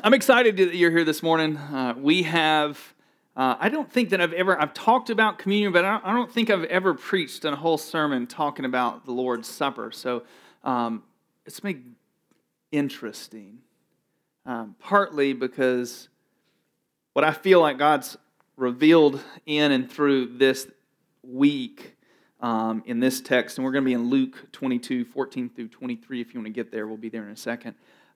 I'm excited that you're here this morning. We have, I don't think that I've talked about communion, but I don't think I've ever preached a whole sermon talking about the Lord's Supper. So it's made interesting, partly because what I feel like God's revealed in and through this week in this text, and we're going to be in Luke 22, 14 through 23. If you want to get there, we'll be there in a second.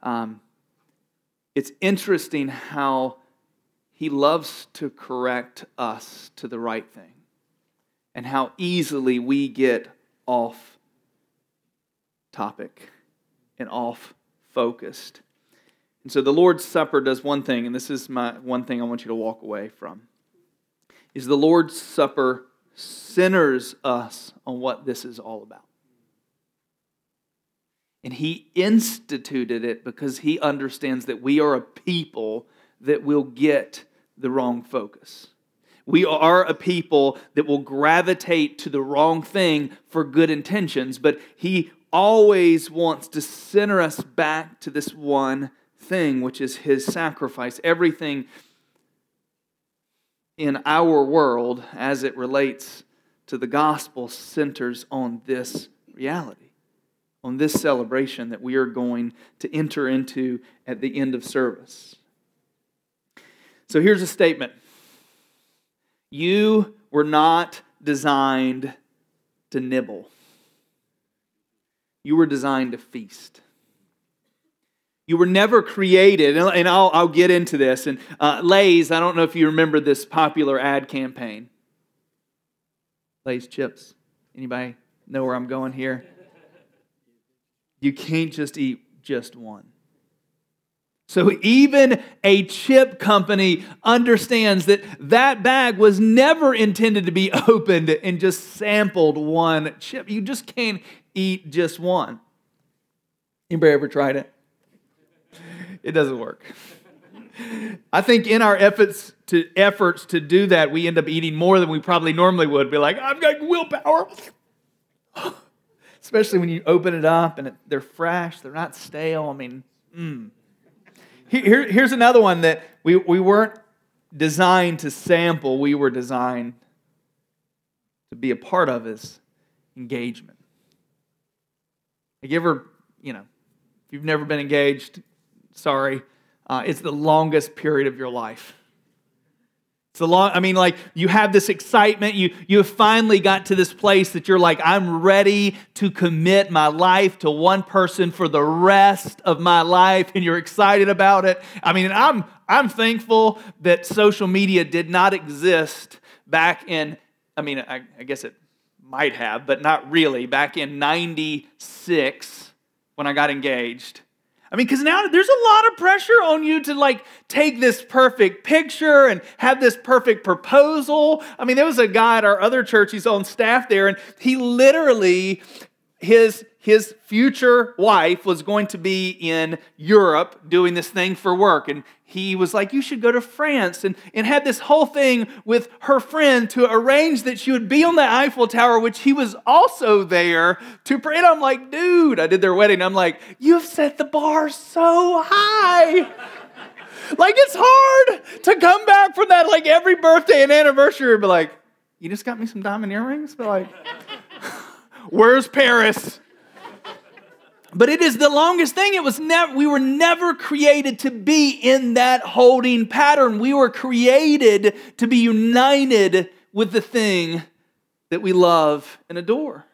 It's interesting how he loves to correct us to the right thing and how easily we get off topic and off focused. And so the Lord's Supper does one thing, and this is my one thing I want you to walk away from, is the Lord's Supper centers us on what this is all about. And he instituted it because he understands that we are a people that will get the wrong focus. We are a people that will gravitate to the wrong thing for good intentions, but he always wants to center us back to this one thing, which is his sacrifice. Everything in our world, as it relates to the gospel, centers on this reality, on this celebration that we are going to enter into at the end of service. So here's a statement. You were not designed to nibble. You were designed to feast. You were never created, and I'll get into this. And Lay's, I don't know if you remember this popular ad campaign. Lay's chips. Anybody know where I'm going here? You can't just eat just one. So even a chip company understands that that bag was never intended to be opened and just sampled one chip. You just can't eat just one. Anybody ever tried it? It doesn't work. I think in our efforts to do that, we end up eating more than we probably normally would. Be like, I've got willpower. Especially when you open it up and they're fresh, they're not stale. I mean, Here's another one that we weren't designed to sample. We were designed to be a part of is engagement. Have you ever, if you've never been engaged, sorry, it's the longest period of your life. You have this excitement. You have finally got to this place that you're like, I'm ready to commit my life to one person for the rest of my life, and you're excited about it. I'm thankful that social media did not exist back in, I guess it might have, but not really, back in 96 when I got engaged. Because now there's a lot of pressure on you to take this perfect picture and have this perfect proposal. There was a guy at our other church, he's on staff there, and he literally, his future wife was going to be in Europe doing this thing for work. And he was like, you should go to France, and had this whole thing with her friend to arrange that she would be on the Eiffel Tower, which he was also there to pray. And I'm like, dude, I did their wedding. I'm like, you've set the bar so high. It's hard to come back from that, every birthday and anniversary and be like, you just got me some diamond earrings? But where's Paris? But it is the longest thing. We were never created to be in that holding pattern. We were created to be united with the thing that we love and adore.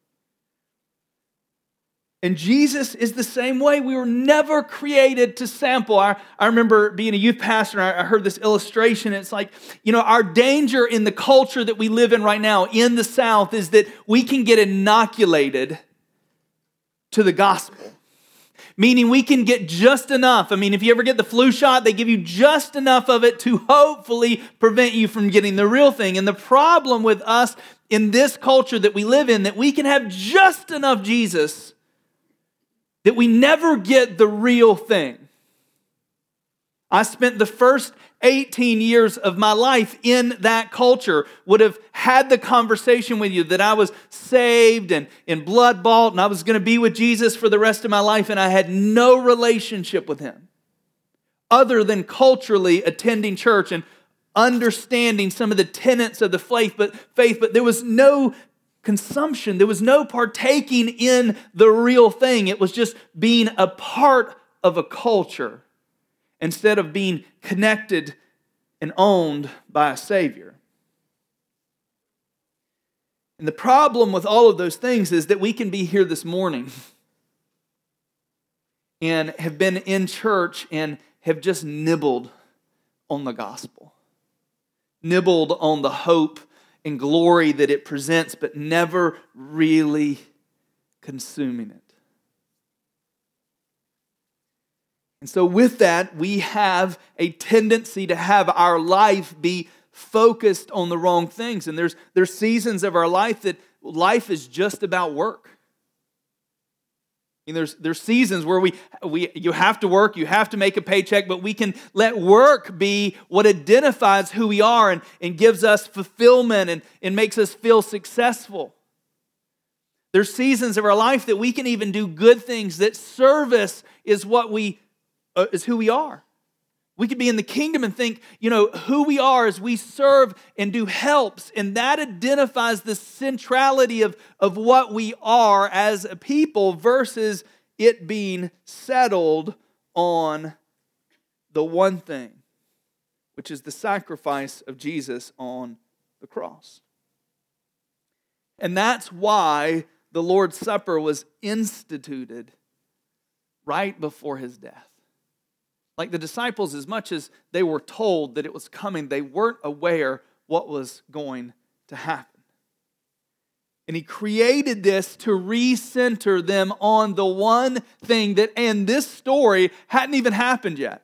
And Jesus is the same way. We were never created to sample. I remember being a youth pastor, and I heard this illustration. It's our danger in the culture that we live in right now in the South is that we can get inoculated to the gospel. Meaning we can get just enough. If you ever get the flu shot, they give you just enough of it to hopefully prevent you from getting the real thing. And the problem with us in this culture that we live in, that we can have just enough Jesus that we never get the real thing. I spent the first 18 years of my life in that culture, would have had the conversation with you that I was saved and blood bought and I was going to be with Jesus for the rest of my life, and I had no relationship with Him. other than culturally attending church and understanding some of the tenets of the faith, but there was no consumption. There was no partaking in the real thing. It was just being a part of a culture instead of being connected and owned by a Savior. And the problem with all of those things is that we can be here this morning and have been in church and have just nibbled on the gospel, nibbled on the hope and glory that it presents, but never really consuming it. And so with that, we have a tendency to have our life be focused on the wrong things. And there's seasons of our life that life is just about work. I mean, there's seasons where you have to work, you have to make a paycheck, but we can let work be what identifies who we are and gives us fulfillment and makes us feel successful. There's seasons of our life that we can even do good things, that service is is who we are. We could be in the kingdom and think, who we are as we serve and do helps. And that identifies the centrality of what we are as a people versus it being settled on the one thing, which is the sacrifice of Jesus on the cross. And that's why the Lord's Supper was instituted right before his death. Like the disciples, as much as they were told that it was coming, they weren't aware what was going to happen. And he created this to recenter them on the one thing and this story hadn't even happened yet.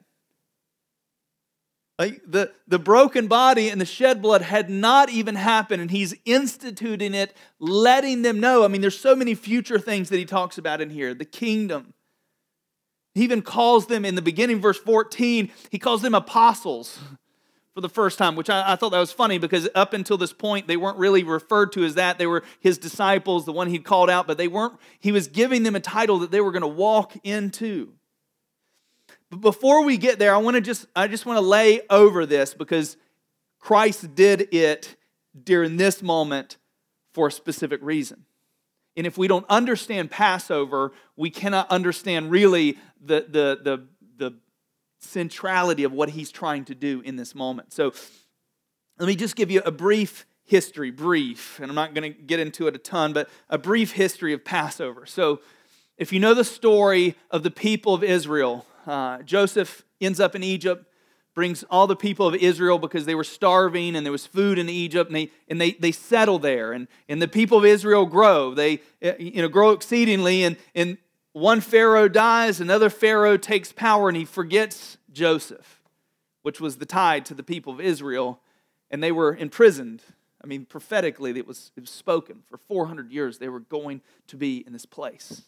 Like the broken body and the shed blood had not even happened, and he's instituting it, letting them know. I mean, there's so many future things that he talks about in here. The kingdom. He even calls them, in the beginning, verse 14, he calls them apostles for the first time, which I thought that was funny because up until this point, they weren't really referred to as that. They were his disciples, the one he'd called out, but he was giving them a title that they were going to walk into. But before we get there, I just want to lay over this because Christ did it during this moment for a specific reason. And if we don't understand Passover, we cannot understand really the centrality of what he's trying to do in this moment. So let me just give you a brief history, and I'm not going to get into it a ton, but a brief history of Passover. So if you know the story of the people of Israel, Joseph ends up in Egypt, brings all the people of Israel because they were starving and there was food in Egypt, and they settle there. And the people of Israel grow. They grow exceedingly, and one Pharaoh dies, another Pharaoh takes power, and he forgets Joseph, which was the tide to the people of Israel, and they were imprisoned. I mean, prophetically, it was spoken. For 400 years, they were going to be in this place.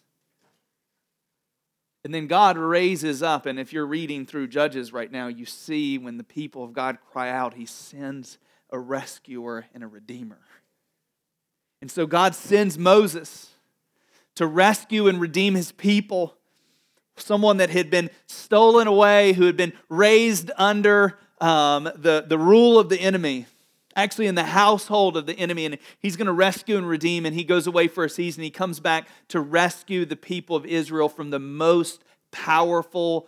And then God raises up, and if you're reading through Judges right now, you see when the people of God cry out, he sends a rescuer and a redeemer. And so God sends Moses to rescue and redeem his people, someone that had been stolen away, who had been raised under the rule of the enemy, actually in the household of the enemy, and he's going to rescue and redeem, and he goes away for a season. He comes back to rescue the people of Israel from the most powerful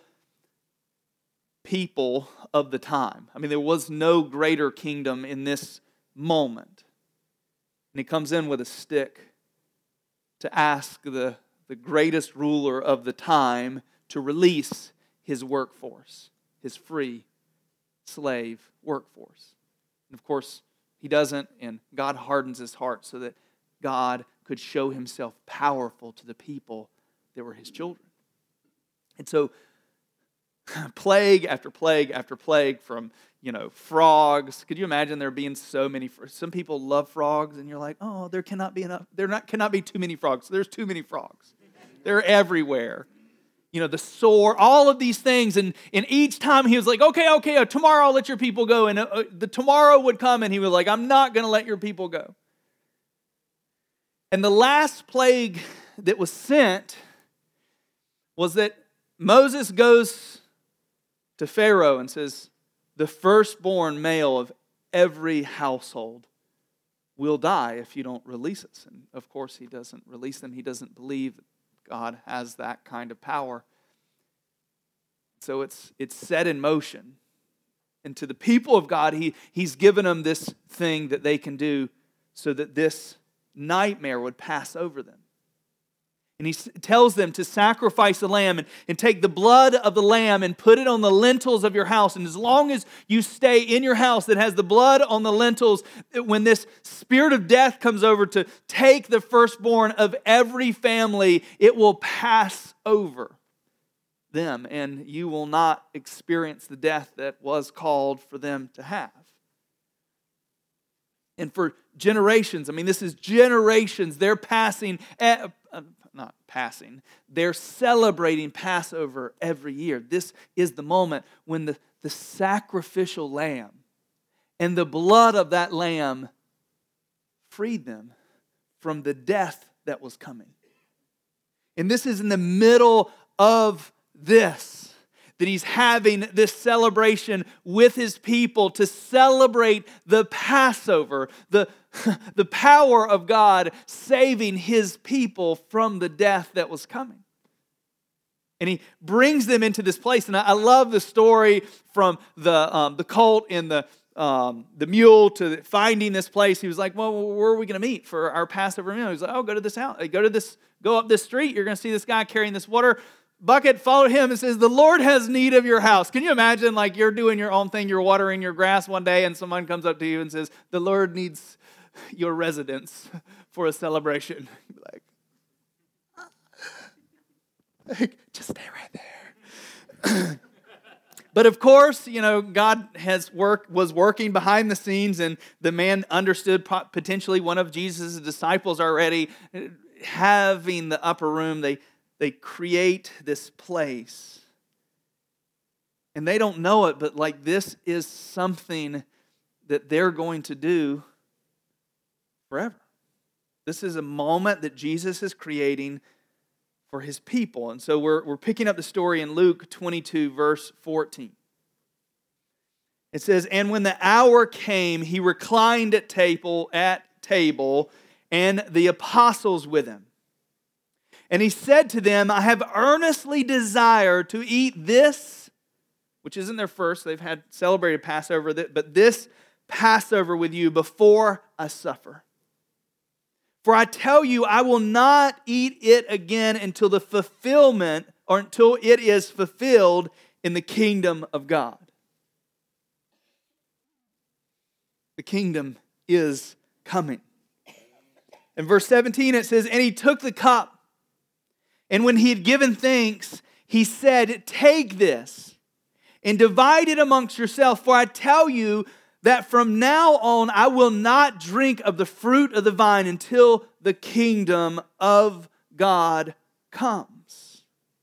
people of the time. I mean, there was no greater kingdom in this moment. And he comes in with a stick to ask the greatest ruler of the time to release his workforce, his free slave workforce. And of course, he doesn't, and God hardens his heart so that God could show himself powerful to the people that were his children. And so, plague after plague after plague from, frogs. Could you imagine there being so many? Some people love frogs, and you're like, oh, there cannot be enough. Cannot be too many frogs. There's too many frogs. They're everywhere. The sore, all of these things. And each time he was like, okay, tomorrow I'll let your people go. And the tomorrow would come and he was like, I'm not going to let your people go. And the last plague that was sent was that Moses goes to Pharaoh and says, the firstborn male of every household will die if you don't release us. And of course, he doesn't release them. He doesn't believe that God has that kind of power. So it's set in motion. And to the people of God, he's given them this thing that they can do so that this nightmare would pass over them. And he tells them to sacrifice a lamb and take the blood of the lamb and put it on the lintels of your house. And as long as you stay in your house that has the blood on the lintels, when this spirit of death comes over to take the firstborn of every family, it will pass over them, and you will not experience the death that was called for them to have. And for generations, this is generations, they're they're celebrating Passover every year. This is the moment when the sacrificial lamb and the blood of that lamb freed them from the death that was coming. And this is in the middle of this, that he's having this celebration with his people to celebrate the Passover, the power of God saving his people from the death that was coming. And he brings them into this place. And I love the story from the colt and the mule to finding this place. He was like, well, where are we going to meet for our Passover meal? He was like, oh, go to this house. Go up this street. You're going to see this guy carrying this water bucket. Follow him. It says, the Lord has need of your house. Can you imagine, like, you're doing your own thing, you're watering your grass one day, and someone comes up to you and says, the Lord needs your residence for a celebration. You'd be like, just stay right there. But of course, God was working behind the scenes, and the man understood potentially one of Jesus' disciples already. Having the upper room, they create this place. And they don't know it, but this is something that they're going to do forever. This is a moment that Jesus is creating for his people. And so we're picking up the story in Luke 22, verse 14. It says, and when the hour came, he reclined at table, and the apostles with him. And he said to them, I have earnestly desired to eat this, which isn't their first, they've had celebrated Passover, but this Passover with you before I suffer. For I tell you, I will not eat it again until the fulfillment, or until it is fulfilled in the kingdom of God. The kingdom is coming. In verse 17 it says, and he took the cup, and when he had given thanks, he said, take this and divide it amongst yourselves, for I tell you that from now on I will not drink of the fruit of the vine until the kingdom of God comes.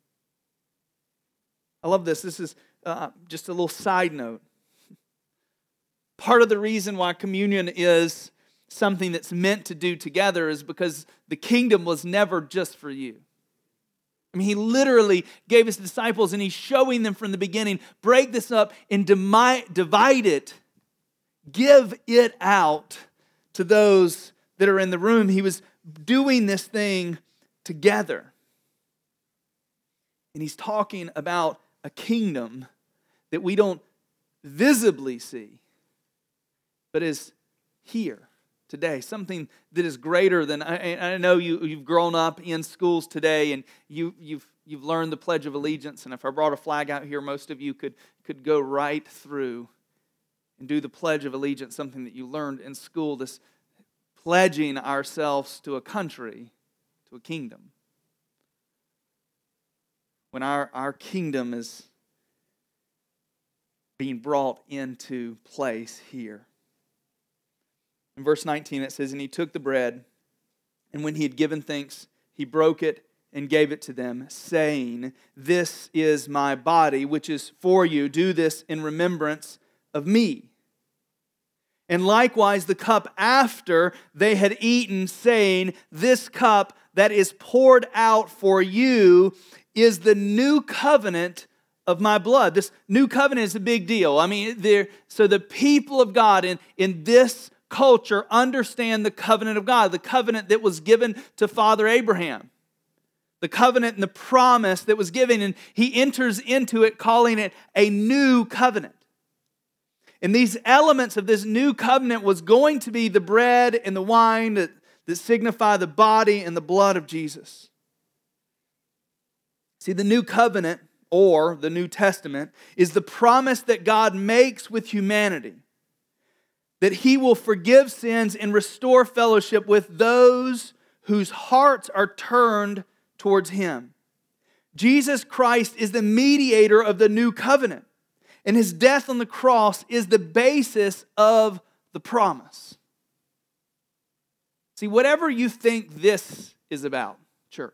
I love this. This is just a little side note. Part of the reason why communion is something that's meant to do together is because the kingdom was never just for you. He literally gave his disciples, and he's showing them from the beginning, break this up and divide it. Give it out to those that are in the room. He was doing this thing together. And he's talking about a kingdom that we don't visibly see, but is here today. Something that is greater than, I know you've grown up in schools today, and you've learned the Pledge of Allegiance. And if I brought a flag out here, most of you could go right through and do the Pledge of Allegiance, something that you learned in school, this pledging ourselves to a country, to a kingdom. When our kingdom is being brought into place here. In verse 19 it says, and he took the bread, and when he had given thanks, he broke it and gave it to them, saying, this is my body, which is for you. Do this in remembrance of me. And likewise the cup after they had eaten, saying, this cup that is poured out for you is the new covenant of my blood. This new covenant is a big deal. I mean, so the people of God in this culture understand the covenant of God, the covenant that was given to Father Abraham, the covenant and the promise that was given, and he enters into it calling it a new covenant. And these elements of this new covenant was going to be the bread and the wine that signify the body and the blood of Jesus. See, the new covenant, or the New Testament, is the promise that God makes with humanity, that He will forgive sins and restore fellowship with those whose hearts are turned towards Him. Jesus Christ is the mediator of the new covenant, and His death on the cross is the basis of the promise. See, whatever you think this is about, church,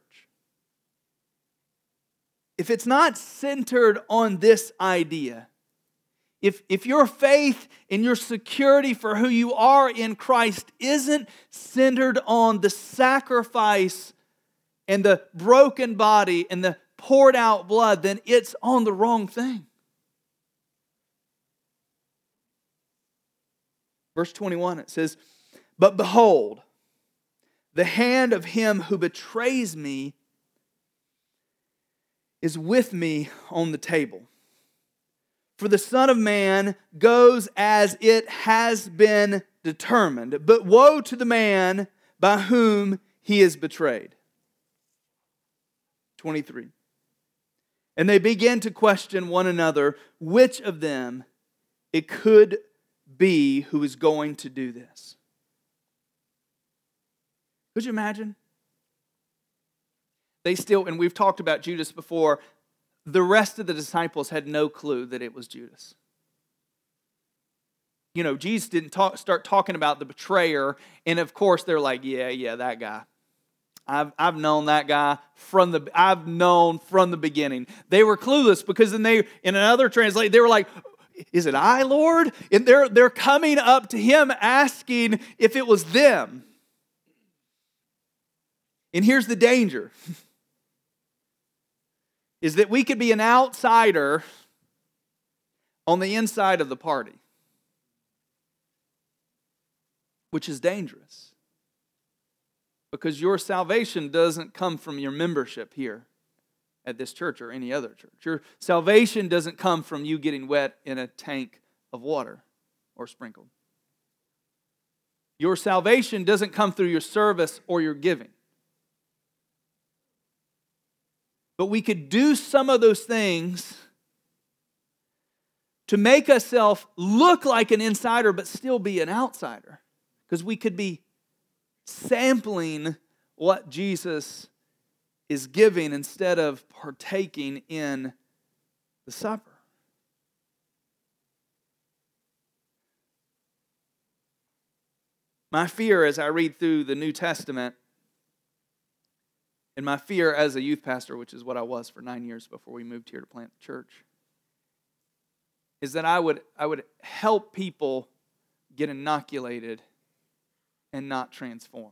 if it's not centered on this idea, if your faith and your security for who you are in Christ isn't centered on the sacrifice and the broken body and the poured out blood, then it's on the wrong thing. Verse 21, it says, "But behold, the hand of him who betrays me is with me on the table. For the Son of Man goes as it has been determined, but woe to the man by whom he is betrayed." 23. "And they began to question one another which of them it could be who is going to do this." Could you imagine? They still, and we've talked about Judas before, the rest of the disciples had no clue that it was Judas. You know, Jesus didn't start talking about the betrayer, and of course they're like, yeah, that guy. I've known that guy from the beginning. They were clueless because then in another translation, they were like, "Is it I, Lord?" And they're coming up to him asking if it was them. And here's the danger, is that we could be an outsider on the inside of the party, which is dangerous. Because your salvation doesn't come from your membership here at this church or any other church. Your salvation doesn't come from you getting wet in a tank of water or sprinkled. Your salvation doesn't come through your service or your giving. But we could do some of those things to make ourselves look like an insider but still be an outsider. Because we could be sampling what Jesus is giving instead of partaking in the supper. My fear as I read through the New Testament, and my fear as a youth pastor, which is what I was for 9 years before we moved here to plant the church, is that I would help people get inoculated and not transformed.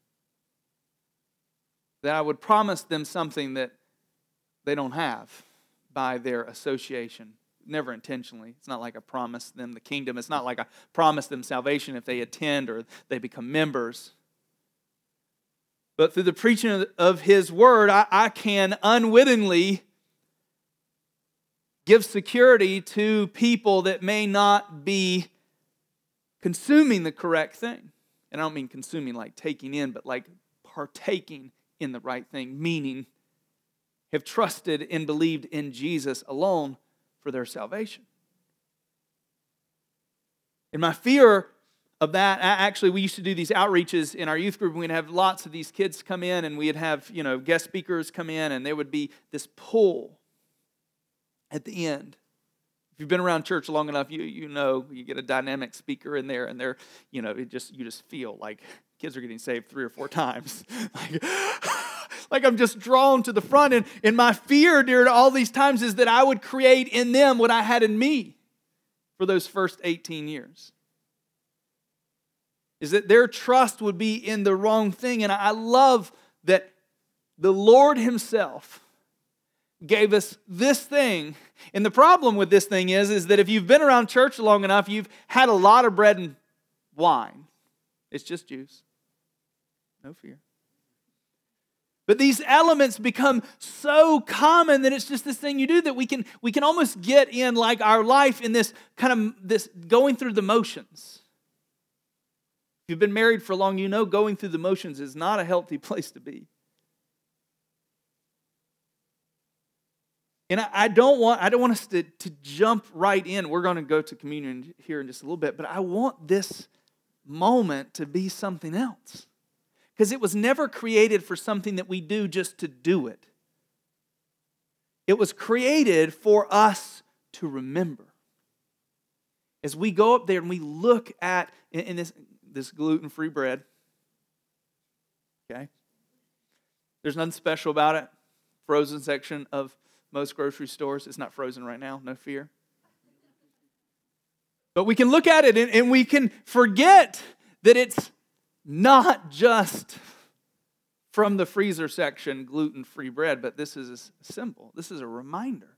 That I would promise them something that they don't have by their association. Never intentionally. It's not like I promised them the kingdom. It's not like I promised them salvation if they attend or they become members. But through the preaching of His Word, I can unwittingly give security to people that may not be consuming the correct thing. And I don't mean consuming like taking in, but like partaking in the right thing, meaning have trusted and believed in Jesus alone for their salvation. And my fear of that, actually, we used to do these outreaches in our youth group, and we'd have lots of these kids come in, and we'd have, guest speakers come in, and there would be this pull at the end. If you've been around church long enough, you know you get a dynamic speaker in there, and they're, you just feel like kids are getting saved 3 or 4 times. Like I'm just drawn to the front, and my fear during all these times is that I would create in them what I had in me for those first 18 years. Is that their trust would be in the wrong thing. And I love that the Lord Himself gave us this thing And the problem with this thing is that if you've been around church long enough, you've had a lot of bread and wine. It's just juice. No fear. But these elements become so common that it's just this thing you do that we can almost get in like our life in this kind of this going through the motions. If you've been married for long, you know going through the motions is not a healthy place to be. And I don't want us to jump right in. We're going to go to communion here in just a little bit, but I want this moment to be something else. Because it was never created for something that we do just to do it. It was created for us to remember. As we go up there and we look at in this gluten-free bread, okay? There's nothing special about it. Frozen section of most grocery stores. It's not frozen right now, no fear. But we can look at it and we can forget that it's not just from the freezer section gluten-free bread, but this is a symbol. This is a reminder.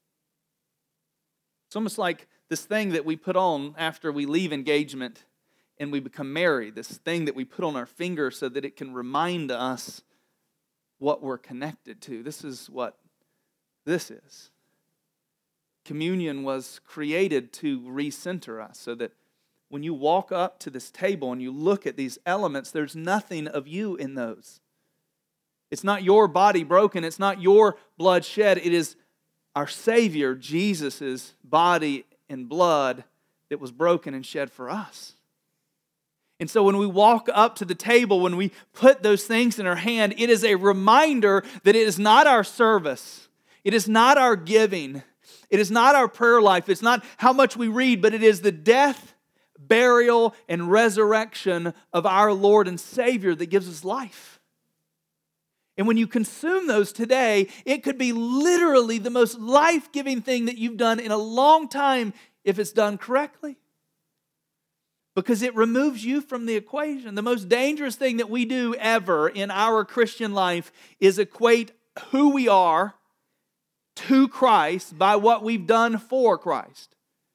It's almost like this thing that we put on after we leave engagement and we become married, this thing that we put on our finger so that it can remind us what we're connected to. This is what this is. Communion was created to recenter us so that when you walk up to this table and you look at these elements, there's nothing of you in those. It's not your body broken. It's not your blood shed. It is our Savior, Jesus' body and blood that was broken and shed for us. And so when we walk up to the table, when we put those things in our hand, it is a reminder that it is not our service. It is not our giving. It is not our prayer life. It's not how much we read, but it is the death, burial, and resurrection of our Lord and Savior that gives us life. And when you consume those today, it could be literally the most life-giving thing that you've done in a long time if it's done correctly. Because it removes you from the equation. The most dangerous thing that we do ever in our Christian life is equate who we are to Christ by what we've done for Christ.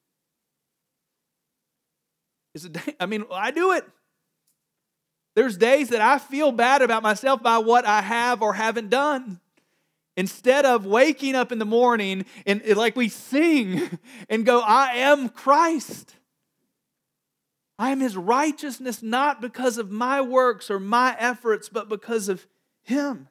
I do it. There's days that I feel bad about myself by what I have or haven't done. Instead of waking up in the morning and like we sing and go, I am Christ. I am His righteousness, not because of my works or my efforts, but because of Him.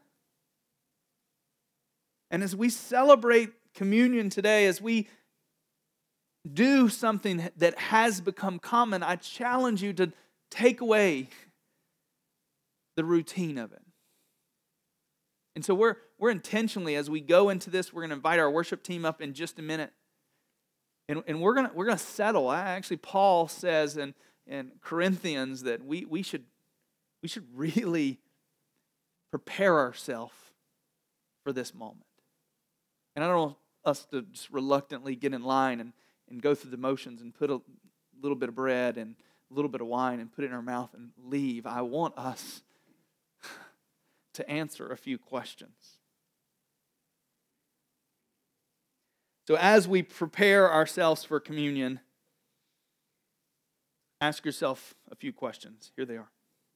And as we celebrate communion today, as we do something that has become common, I challenge you to take away the routine of it. And so we're intentionally, as we go into this, we're going to invite our worship team up in just a minute. And we're going to settle. Actually, Paul says in Corinthians that we should really prepare ourselves for this moment. And I don't want us to just reluctantly get in line and go through the motions and put a little bit of bread and a little bit of wine and put it in our mouth and leave. I want us to answer a few questions. So as we prepare ourselves for communion, ask yourself a few questions. Here they are.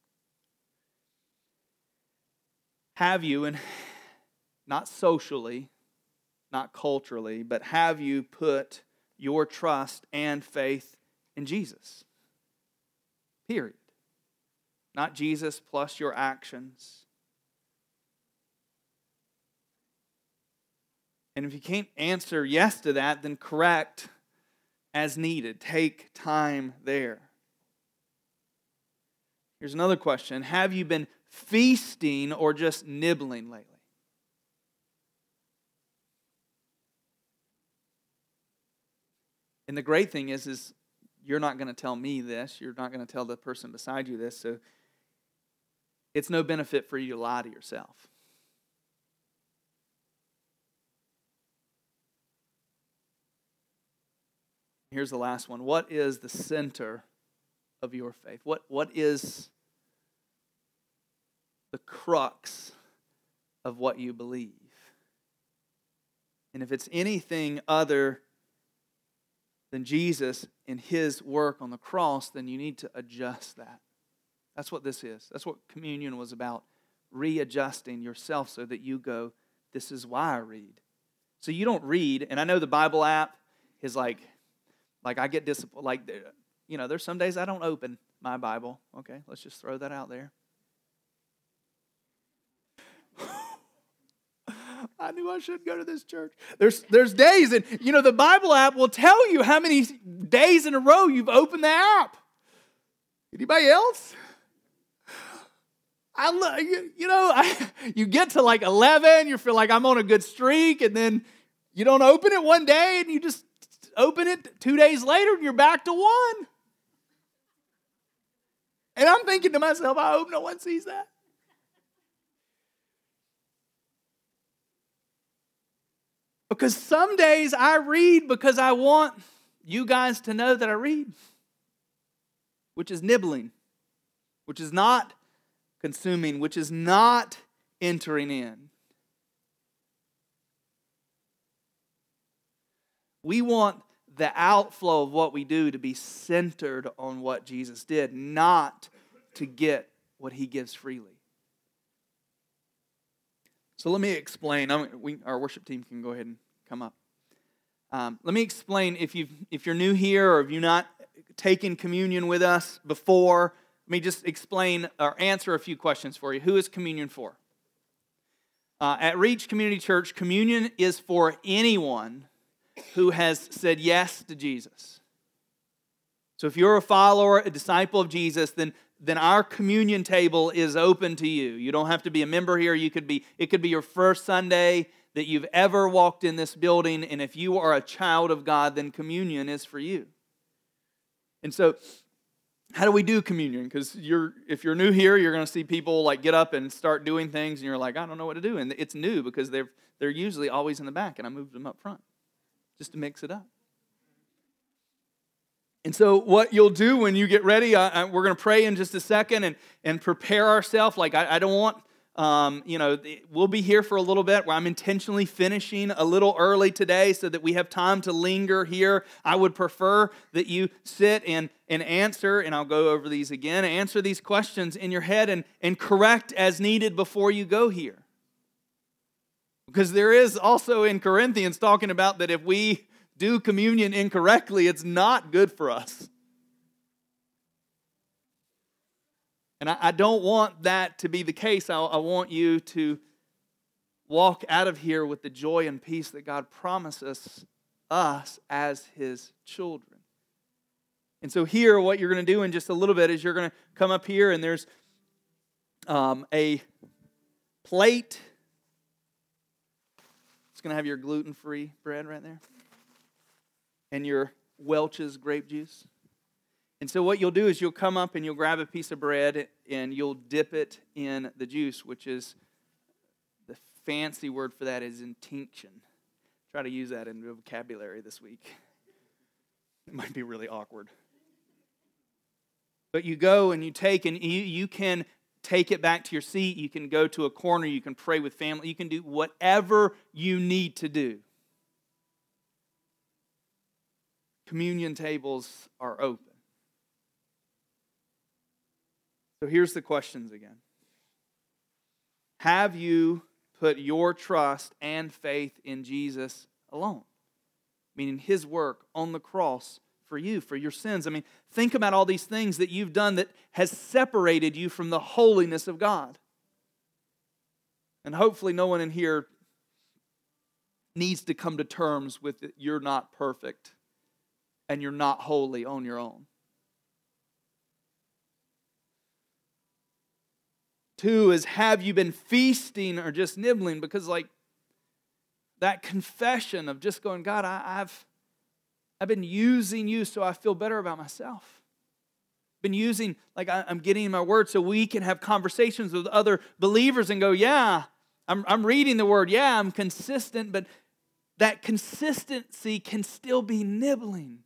Have you, and not socially, not culturally, but have you put your trust and faith in Jesus? Period. Not Jesus plus your actions. And if you can't answer yes to that, then correct as needed. Take time there. Here's another question. Have you been feasting or just nibbling lately? And the great thing is you're not going to tell me this. You're not going to tell the person beside you this. So it's no benefit for you to lie to yourself. Here's the last one. What is the center of your faith? What is the crux of what you believe? And if it's anything other than Jesus and His work on the cross, then you need to adjust that. That's what this is. That's what communion was about. Readjusting yourself so that you go, this is why I read. So you don't read, and I know the Bible app is like I get disappointed. Like, there's some days I don't open my Bible. Okay, let's just throw that out there. I knew I shouldn't go to this church. There's days, and the Bible app will tell you how many days in a row you've opened the app. Anybody else? You get to like 11, you feel like I'm on a good streak, and then you don't open it one day, and you just open it 2 days later, and you're back to 1. And I'm thinking to myself, I hope no one sees that. Because some days I read because I want you guys to know that I read, which is nibbling, which is not consuming, which is not entering in. We want the outflow of what we do to be centered on what Jesus did, not to get what He gives freely. So let me explain. Our worship team can go ahead and come up. Let me explain, if you're new here or if you've not taken communion with us before, let me just explain or answer a few questions for you. Who is communion for? At Reach Community Church, communion is for anyone who has said yes to Jesus. So if you're a follower, a disciple of Jesus, then our communion table is open to you. You don't have to be a member here. It could be your first Sunday that you've ever walked in this building, and if you are a child of God, then communion is for you. And so, how do we do communion? Because if you're new here, you're going to see people like get up and start doing things, and you're like, I don't know what to do. And it's new because they're usually always in the back, and I moved them up front just to mix it up. And so what you'll do when you get ready, we're going to pray in just a second and prepare ourselves. Like I don't want, we'll be here for a little bit where I'm intentionally finishing a little early today so that we have time to linger here. I would prefer that you sit and answer, and I'll go over these again, answer these questions in your head and correct as needed before you go here. Because there is also in Corinthians talking about that if we do communion incorrectly, it's not good for us. And I don't want that to be the case. I want you to walk out of here with the joy and peace that God promises us as His children. And so here, what you're going to do in just a little bit is you're going to come up here, and there's a plate. It's going to have your gluten-free bread right there and your Welch's grape juice. And so what you'll do is you'll come up and you'll grab a piece of bread and you'll dip it in the juice, which is, the fancy word for that is intinction. Try to use that in the vocabulary this week. It might be really awkward. But you go and you take, and you can take it back to your seat. You can go to a corner. You can pray with family. You can do whatever you need to do. Communion tables are open. So here's the questions again. Have you put your trust and faith in Jesus alone? Meaning His work on the cross for you, for your sins. I mean, think about all these things that you've done that has separated you from the holiness of God. And hopefully no one in here needs to come to terms with it. You're not perfect and you're not holy on your own. 2 is, have you been feasting or just nibbling? Because like that confession of just going, God, I've been using you so I feel better about myself. Been using, like I'm getting in my word so we can have conversations with other believers and go, yeah, I'm reading the word. Yeah, I'm consistent, but that consistency can still be nibbling.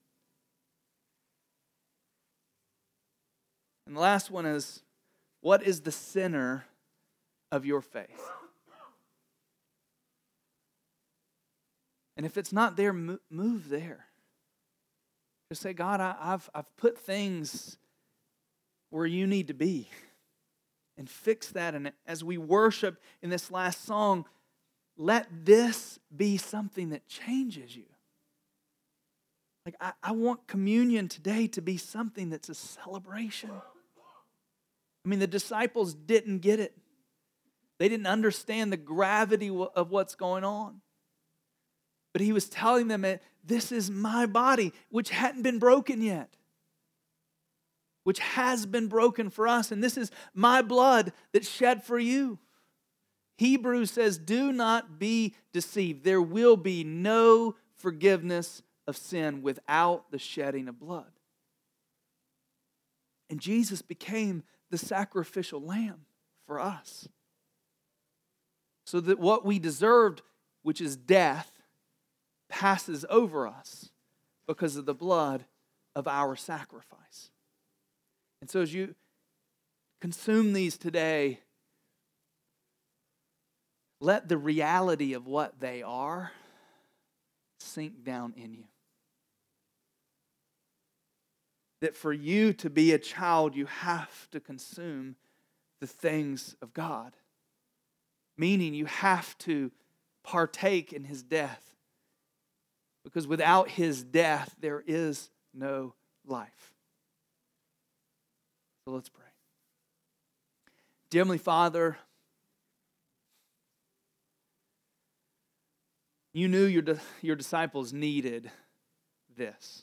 And the last one is, what is the center of your faith? And if it's not there, move there. Just say, God, I've put things where you need to be. And fix that. And as we worship in this last song, let this be something that changes you. Like, I want communion today to be something that's a celebration. I mean, the disciples didn't get it. They didn't understand the gravity of what's going on. But he was telling them, this is my body, which hadn't been broken yet, which has been broken for us. And this is my blood that's shed for you. Hebrews says, do not be deceived. There will be no forgiveness of sin without the shedding of blood. And Jesus became the sacrificial lamb for us. So that what we deserved, which is death, passes over us because of the blood of our sacrifice. And so as you consume these today, let the reality of what they are sink down in you. That for you to be a child, you have to consume the things of God. Meaning you have to partake in His death. Because without His death, there is no life. So let's pray. Dear Heavenly Father, you knew your disciples needed this.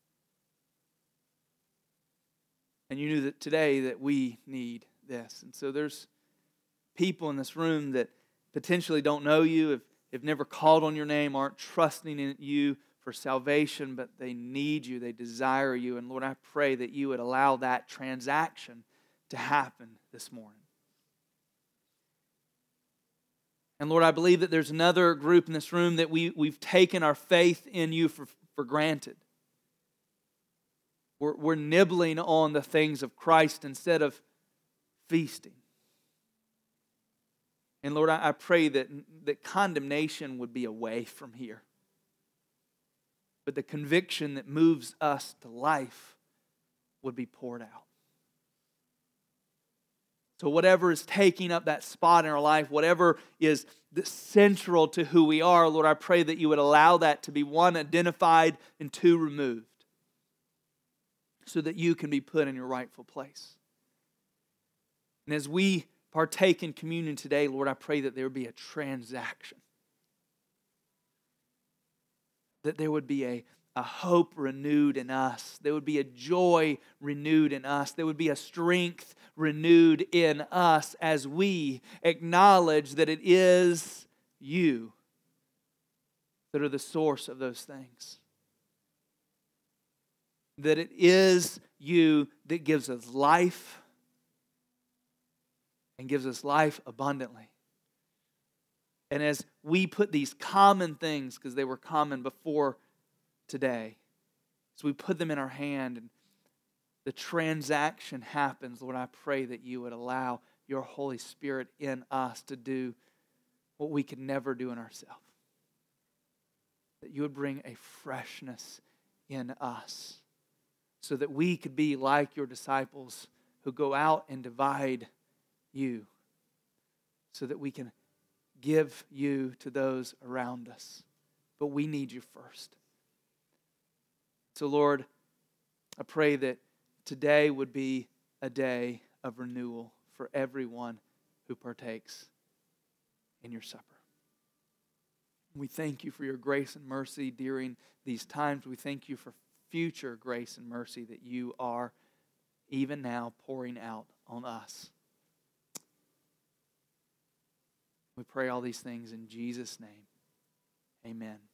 And you knew that today that we need this. And so there's people in this room that potentially don't know you, have never called on your name, aren't trusting in you for salvation, but they need you, they desire you. And Lord, I pray that you would allow that transaction to happen this morning. And Lord, I believe that there's another group in this room that we've taken our faith in you for granted. We're nibbling on the things of Christ instead of feasting. And Lord, I pray that condemnation would be away from here. But the conviction that moves us to life would be poured out. So whatever is taking up that spot in our life, whatever is central to who we are, Lord, I pray that you would allow that to be, one, identified, and two, removed, so that you can be put in your rightful place. And as we partake in communion today, Lord, I pray that there would be a transaction. That there would be a hope renewed in us. There would be a joy renewed in us. There would be a strength renewed in us as we acknowledge that it is you that are the source of those things. That it is you that gives us life and gives us life abundantly. And as we put these common things, because they were common before today, as we put them in our hand and the transaction happens, Lord, I pray that you would allow your Holy Spirit in us to do what we could never do in ourselves. That you would bring a freshness in us so that we could be like your disciples who go out and divide you so that we can give you to those around us. But we need you first. So Lord, I pray that today would be a day of renewal for everyone who partakes in your supper. We thank you for your grace and mercy during these times. We thank you for future grace and mercy that you are even now pouring out on us. We pray all these things in Jesus' name. Amen.